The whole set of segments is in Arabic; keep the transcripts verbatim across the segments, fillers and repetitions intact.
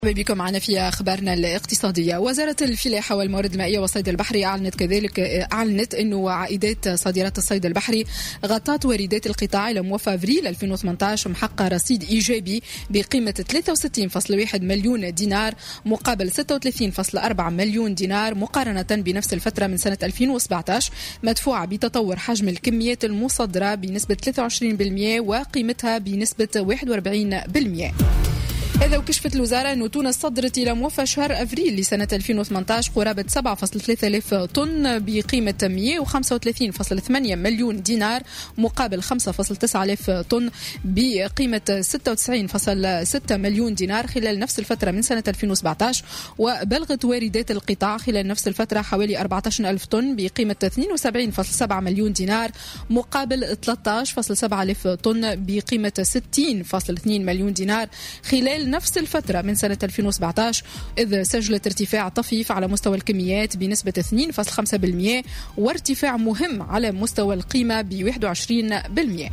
بكم معنا في أخبارنا الاقتصادية. وزارة الفلاحة والموارد المائية والصيد البحري أعلنت كذلك أعلنت أنه عائدات صادرات الصيد البحري غطت واردات القطاع إلى موافق أفريل ألفين وثمانية عشر محقق رصيد إيجابي بقيمة ثلاثة وستين فاصلة واحد مليون دينار مقابل ستة وثلاثين فاصلة أربعة مليون دينار مقارنة بنفس الفترة من سنة ألفين وسبعة عشر، مدفوعة بتطور حجم الكميات المصدرة بنسبة ثلاثة وعشرين بالمئة وقيمتها بنسبة واحد وأربعين بالمئة. إذا وكشفت الوزارة أن تونس صدرت إلى موافق شهر أفريل لسنة ألفين وثمانية عشر قرابة سبعة فاصلة ثلاثة آلاف طن بقيمة مئة وخمسة وثلاثين فاصلة ثمانية مليون دينار مقابل خمسة فاصلة تسعة آلاف طن بقيمة ستة وتسعين فاصلة ستة مليون دينار خلال نفس الفترة من سنة ألفين وسبعة عشر. وبلغت واردات القطاع خلال نفس الفترة حوالي أربعة عشر ألف طن بقيمة اثنين وسبعين فاصلة سبعة مليون دينار مقابل ثلاثة عشر فاصلة سبعة آلاف طن بقيمة ستين فاصلة اثنين مليون دينار خلال نفس الفترة من سنة ألفين وسبعة عشر، إذ سجلت ارتفاع طفيف على مستوى الكميات بنسبة اثنين فاصلة خمسة بالمئة وارتفاع مهم على مستوى القيمة ب واحد وعشرين بالمئة.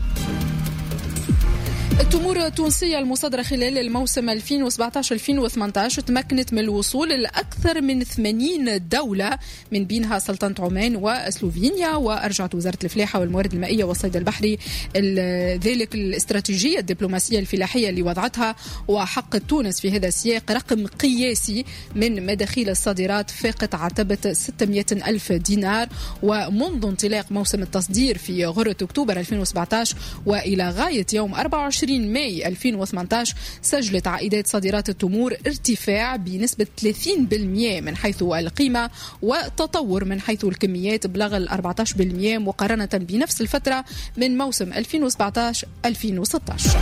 التمور التونسية المصدرة خلال الموسم ألفين وسبعة عشر ألفين وثمانية عشر تمكنت من الوصول لأكثر من ثمانين دولة من بينها سلطنة عمان وسلوفينيا. وأرجعت وزارة الفلاحة والموارد المائية والصيد البحري ذلك الاستراتيجية الدبلوماسية الفلاحية اللي وضعتها، وحققت تونس في هذا السياق رقم قياسي من مداخيل الصادرات فاقت عتبة ستمئة ألف دينار. ومنذ انطلاق موسم التصدير في غرة أكتوبر ألفين وسبعة عشر وإلى غاية يوم أربعة وعشرين ماي ألفين وثمانية عشر سجلت عائدات صادرات التمور ارتفاع بنسبة ثلاثين بالمئة من حيث القيمة وتطور من حيث الكميات بلغ أربعة عشر بالمئة مقارنة بنفس الفترة من موسم ألفين وسبعة عشر ألفين وستة عشر.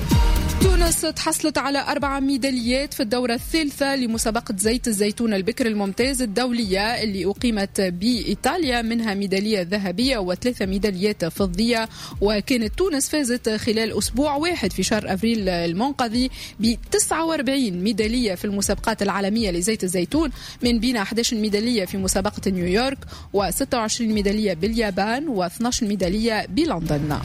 تونس تحصلت على أربع ميداليات في الدورة الثالثة لمسابقة زيت الزيتون البكر الممتاز الدولية اللي أقيمت بإيطاليا، منها ميدالية ذهبية وثلاثة ميداليات فضية. وكانت تونس فازت خلال أسبوع واحد في شهر أفريل المنقضي ب تسعة وأربعين ميدالية في المسابقات العالمية لزيت الزيتون، من بين أحد عشر ميدالية في مسابقة نيويورك وستة وعشرين ميدالية باليابان واثنتي عشرة ميدالية بلندن.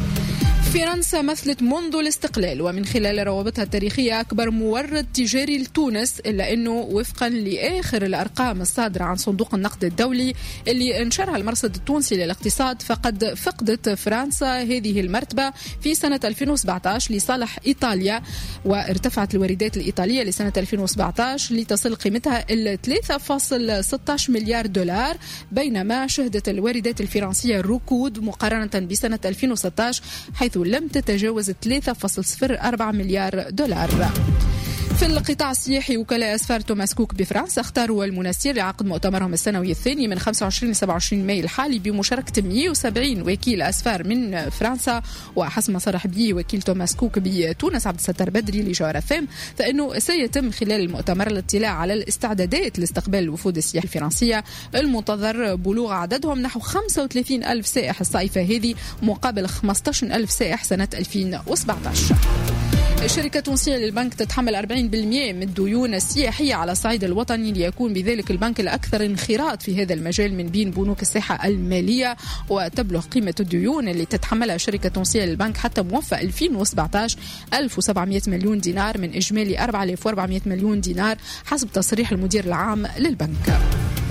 فرنسا مثلت منذ الاستقلال ومن خلال روابطها التاريخية أكبر مورد تجاري لتونس، إلا أنه وفقا لآخر الأرقام الصادرة عن صندوق النقد الدولي اللي انشرها المرصد التونسي للاقتصاد، فقد فقدت فرنسا هذه المرتبة في سنة ألفين وسبعة عشر لصالح إيطاليا، وارتفعت الواردات الإيطالية لسنة ألفين وسبعة عشر لتصل قيمتها إلى ثلاثة فاصلة ستة عشر مليار دولار، بينما شهدت الواردات الفرنسية ركود مقارنة بسنة ألفين وستة عشر حيث لم تتجاوز ثلاثة فاصلة صفر أربعة مليار دولار. في القطاع السياحي، وكلاء أسفار توماس كوك بفرنسا اختاروا المنسير لعقد مؤتمرهم السنوي الثاني من خمسة وعشرين لسبعة وعشرين ماي الحالي بمشاركة مئة وسبعين وكيل أسفار من فرنسا. وحسب ما صرح به وكيل توماس كوك بتونس عبد الستار بدري لجوهر اف ام، فإنه سيتم خلال المؤتمر الاطلاع على الاستعدادات لاستقبال الوفود السياحية الفرنسية المنتظر بلوغ عددهم نحو خمسة وثلاثين ألف سائح الصيفة هذه مقابل خمسة عشر ألف سائح سنة ألفين وسبعة عشر. الشركة التونسية للبنك تتحمل أربعين بالمئة من الديون السياحية على الصعيد الوطني، ليكون بذلك البنك الأكثر انخراط في هذا المجال من بين بنوك الساحة المالية. وتبلغ قيمة الديون اللي تتحملها الشركة التونسية للبنك حتى موفق ألفين وسبعة عشر ألف وسبعمئة مليون دينار من إجمالي أربعة آلاف وأربعمئة مليون دينار حسب تصريح المدير العام للبنك.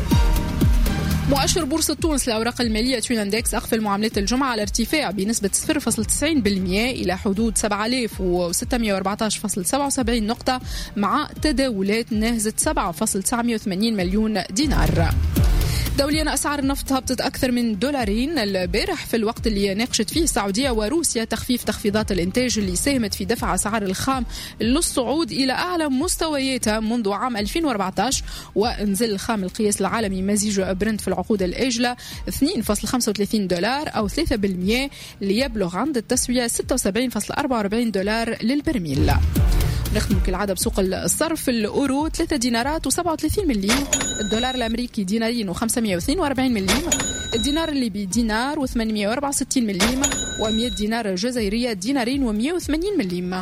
مؤشر بورصة تونس للأوراق المالية تويلاندكس أقفل معاملات الجمعة على ارتفاع بنسبة صفر فاصلة تسعين بالمئة إلى حدود سبعة آلاف وستمئة وأربعة عشر فاصلة سبعة وسبعين نقطة مع تداولات ناهزت سبعة فاصلة تسعمئة وثمانين مليون دينار. دوليا أسعار النفط هبطت أكثر من دولارين البارح في الوقت اللي ناقشت فيه السعودية وروسيا تخفيف تخفيضات الإنتاج اللي ساهمت في دفع أسعار الخام للصعود إلى أعلى مستوياتها منذ عام ألفين وأربعة عشر. وانزل الخام القياس العالمي مزيج برنت في العقود الآجلة اثنين فاصلة خمسة وثلاثين دولار أو ثلاثة بالمئة ليبلغ عند التسوية ستة وسبعين فاصلة أربعة وأربعين دولار للبرميل. نختم كالعادة بسوق الصرف. الأورو ثلاثة دينارات وسبعة وثلاثين مليم، الدولار الأمريكي دينارين وخمسمئة واثنين وأربعين مليم، الدينار الليبي دينار وثمانمئة وأربعة وستين مليم، ومئة دينار جزائرية دينارين ومئة وثمانين مليم.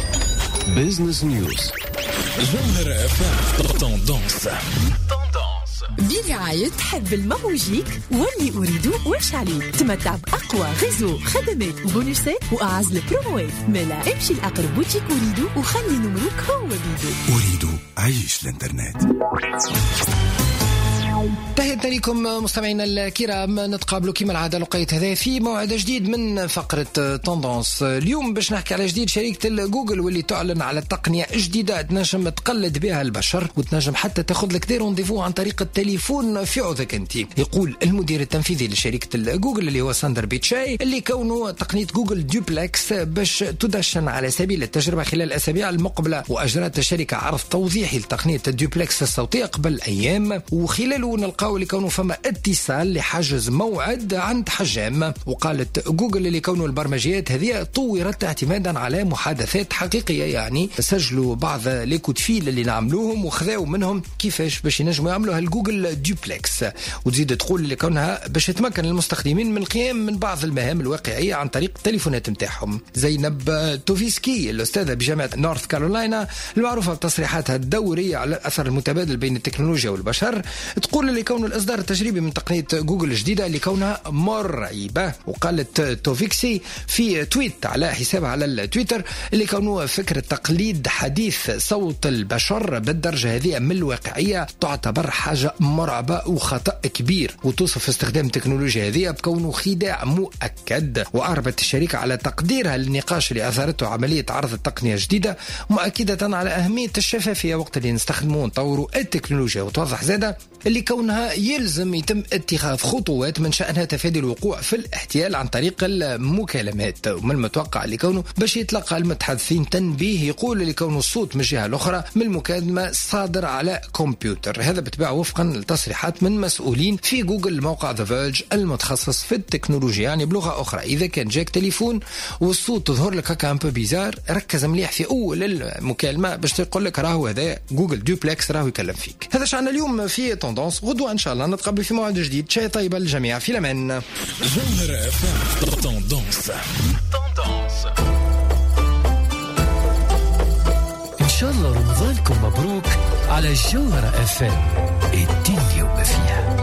بيزنس نيوز جوهر اف ام. تندونس برعاية حب الموجيك واللي أريد واش عليك. تمتع بأقوى غيزو خدمات وبونusات وأعز البروموات. ملا امشي لأقرب بوتيك أريد وخلي نمروك هو بيدو. أريد عيش الانترنت. تحياتنا لكم مستمعينا الكرام، نتقابلوا كما العاده لقيت هذا في موعد جديد من فقره توندونس. اليوم باش نحكي على جديد شركه جوجل واللي تعلن على تقنيه جديده تنجم تقلد بها البشر وتنجم حتى تاخذ لك دي رونديفو عن طريق التليفون في عودك انت. يقول المدير التنفيذي لشركه جوجل اللي هو ساندر بيتشاي اللي كونه تقنيه جوجل دوبلكس باش تدشن على سبيل التجربه خلال الاسابيع المقبله. واجرت الشركه عرض توضيحي لتقنيه الدوبلكس الصوتيه قبل ايام، وخلاله نلقاو اللي كونه فما اتصال لحجز موعد عند حجام. وقالت جوجل اللي كونه البرمجيات هذه طورت اعتمادا على محادثات حقيقيه، يعني سجلوا بعض ليكود فيل اللي نعملوهم وخذاو منهم كيفاش باش ينجموا يعملوا هالجوجل دوبلكس. وتزيد تقول اللي كونها باش يتمكن المستخدمين من القيام من بعض المهام الواقعيه عن طريق التليفونات نتاعهم. زينب توفيسكي الاستاذه بجامعه نورث كارولاينا المعروفه بتصريحاتها الدوريه على الاثر المتبادل بين التكنولوجيا والبشر، تقول اللي كون الإصدار التجريبي من تقنية جوجل الجديدة اللي كونها مرعبة. وقالت توفيكسي في تويت على حسابها على التويتر اللي كونه فكرة تقليد حديث صوت البشر بالدرجة هذه من الواقعية تعتبر حاجة مرعبة وخطأ كبير، وتوصف استخدام التكنولوجيا هذه بكونه خداع مؤكد. وأعربت الشركة على تقديرها للنقاش اللي أثارته عملية عرض التقنية الجديدة، مؤكدة على أهمية الشفافية وقت اللي نستخدموا ونطوروا التكنولوجيا. وتوضح زادة اللي كونها يلزم يتم اتخاذ خطوات من شأنها تفادي الوقوع في الاحتيال عن طريق المكالمات. ومن المتوقع اللي كونه باش يتلقى المتحدثين تنبيه يقول اللي كونه الصوت من الجهة الأخرى من المكالمة صادر على كمبيوتر. هذا بتباع وفقا لتصريحات من مسؤولين في جوجل موقع ذا فيرج المتخصص في التكنولوجيا. يعني بلغة أخرى إذا كان جاك تليفون والصوت تظهر لك هكا أمبو بيزار، ركز مليح في أول المكالمة باش تقول لك راهو هذا جوجل دوبلكس راهو يكلم فيك. هذا شأن اليوم في توندونس. غدوة إن شاء الله نتقابل في موعد جديد. شيء طيب للجميع، في الأمان. جوهرة اف ام توندونس. إن شاء الله رمضانكم مبروك على جوهرة اف ام، الدنيا وما فيها.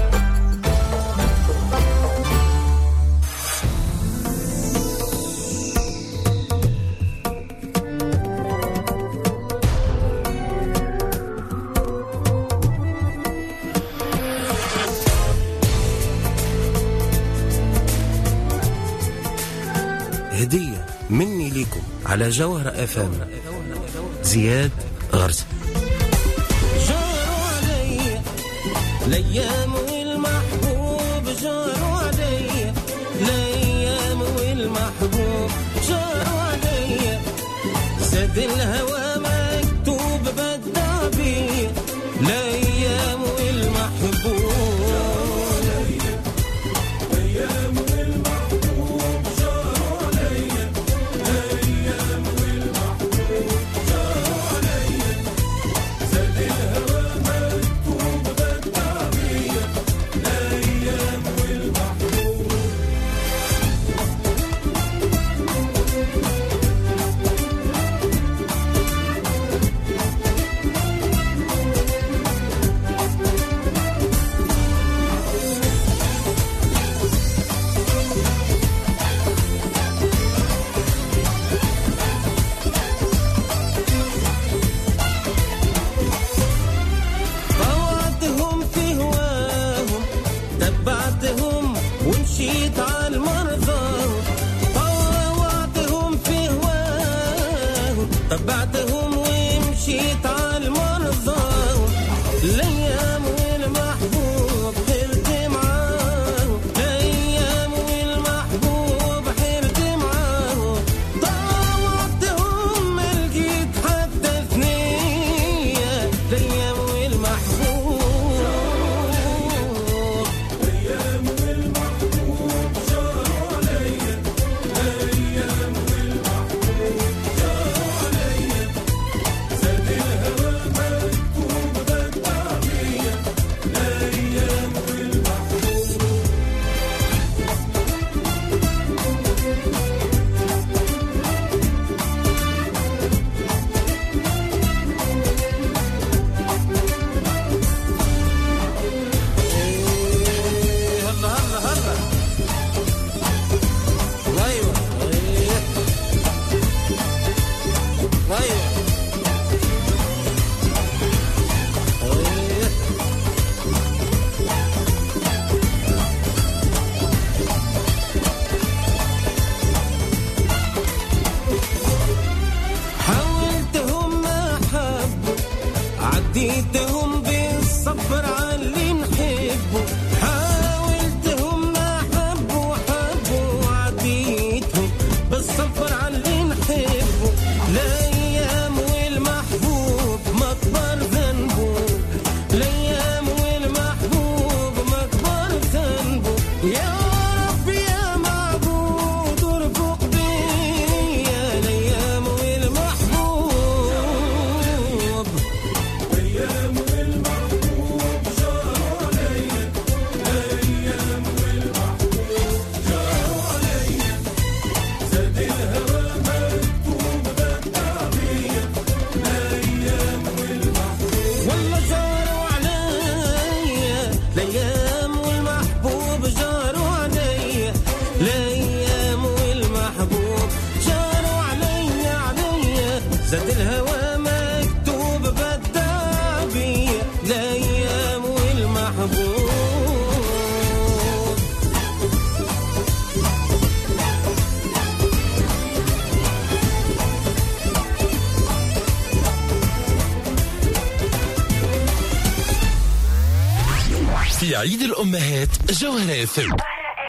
هدية مني لكم على جوهرة اف ام. زياد غرزة. جاروا علي الايام والمحبوب، جاروا علي الايام والمحبوب، جاروا علي زاد الهوى مكتوب بالضبيب الايام والمحبوب. تبعتهم ومشيت على المرضى الايام والمحبوب حرت معاهم، الايام والمحبوب حرت معاهم، ضاوعتهم ما لقيت حتى ثنيه الايام والمحبوب، الايام والمحبوب جاروا عليا، الايام والمحبوب جاروا عليا، زاد الهوى عديتهم بالصبر على اللي نحبه حاولتهم ما حبوا حبوا عديتهم بالصبر على اللي نحبه الأيام والمحبوب ما كبر ذنبه الأيام والمحبوب ما كبر ذنبه يا رب يا معبود ارفق بيا الأيام والمحبوب الأيام والمحبوب جاروا عليا الأيام والمحبوب جاروا عليا زاد الهوى مكتوب بالتعبير الأيام والمحبوب والله جاروا عليا الأيام والمحبوب جاروا عليا الأيام والمحبوب جاروا عليا عليا زاد الهوى مكتوب بالتعبير الأيام والمحبوب في عيد الأمهات جوهرة اف ام.